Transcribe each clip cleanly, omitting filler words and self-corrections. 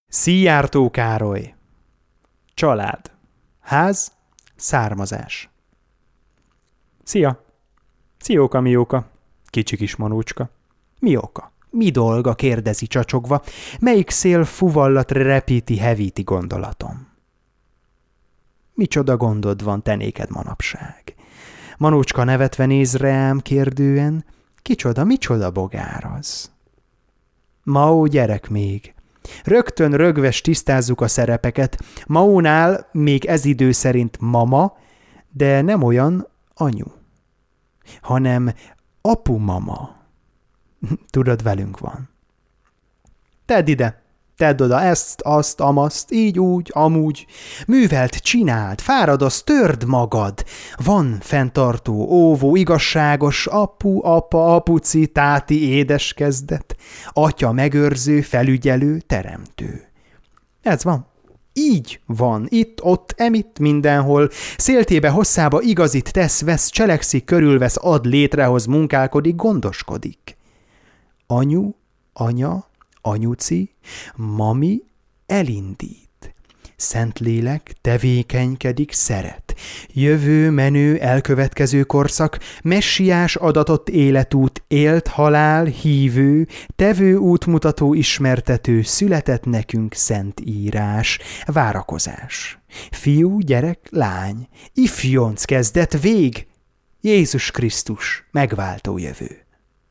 Szijjártó Károly. Család. Ház. Származás. Szia! Szióka, mióka. Kicsi kis manócska. Mi oka? Mi dolga? Kérdezi csacsogva. Melyik szél fuvallat repíti, hevíti gondolatom? Micsoda gondod van te néked manapság? Manócska nevetve néz rám kérdően. Micsoda bogár az? Mao gyerek még. Rögtön rögves tisztázzuk a szerepeket. Maónál még ez idő szerint mama, de nem olyan anyu, hanem apu-mama. Tudod, velünk van. Tedd ide, tedd oda ezt, azt, amazt, így, úgy, amúgy. Művelt, csináld, fáradoz, törd magad. Van fenntartó, óvó, igazságos, apu, apa, apuci, táti, édeskezdet, atya megőrző, felügyelő, teremtő. Ez van. Így van, itt, ott, emitt, mindenhol, széltébe, hosszába igazit tesz, vesz, cselekszik, körülvesz, ad, létrehoz, munkálkodik, gondoskodik. Anyu, anya, anyuci, mami elindít. Szentlélek tevékenykedik, szeret. Jövő, menő, elkövetkező korszak, messiás adatott életút, élt halál, hívő, tevő útmutató, ismertető, született nekünk szent írás, várakozás. Fiú, gyerek, lány, ifjonc kezdet, vég, Jézus Krisztus, megváltó jövő.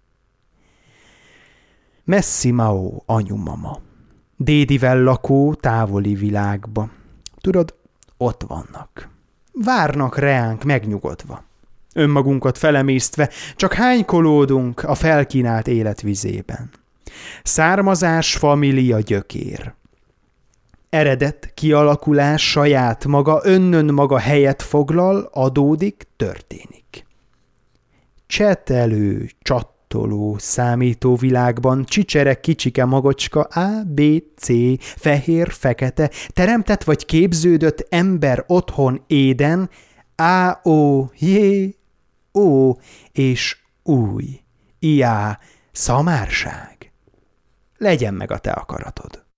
Messzi Mao anyu-mama. Dédivel lakó távoli világba. Tudod, ott vannak. Várnak reánk megnyugodva. Önmagunkat felemésztve, csak hánykolódunk a felkínált életvizében. Származás, família, gyökér. Eredet, kialakulás, saját maga, önnön maga helyet foglal, adódik, történik. Csetelő, csattoló számítóvilágban csicsere kicsike magocska A, B, C, fehér, fekete, teremtett vagy képződött ember otthon éden, A, O, J, O és új, iá, szamárság. Legyen meg a te akaratod.